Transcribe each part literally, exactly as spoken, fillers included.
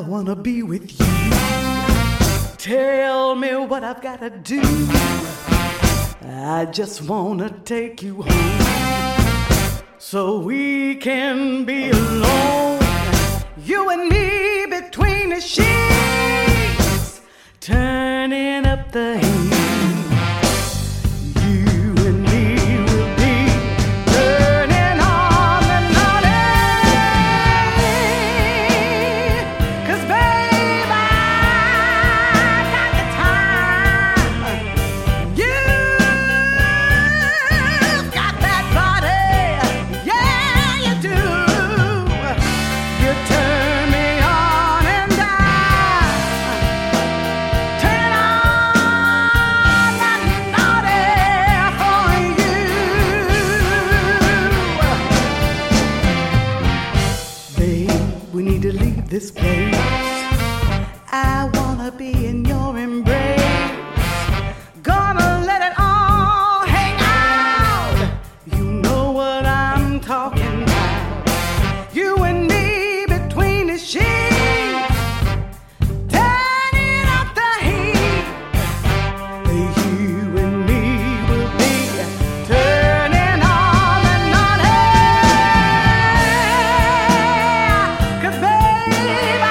wanna be with you. Tell me what I've gotta do. I just wanna take you home so we can be alone. You and me between the sheets, turning up the heat. This place, I wanna be in your embrace. Gonna let it all hang out. You know what I'm talking about. You and me between the sheets, turning up the heat. You and me will be turning on and on. Hey, 'cause baby,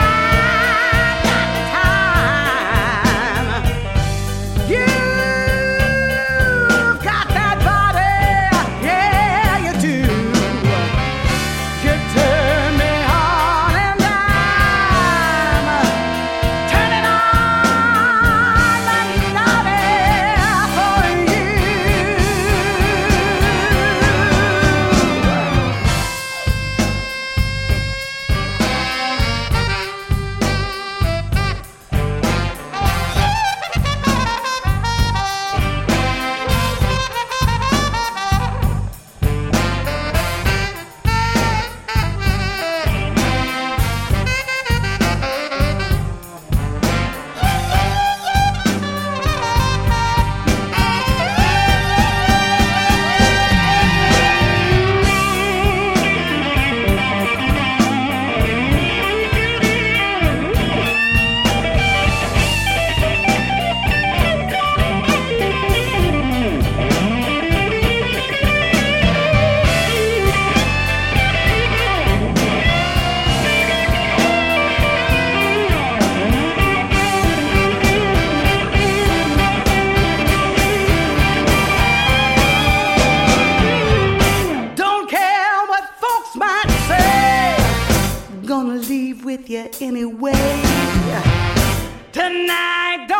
with you anyway. Tonight.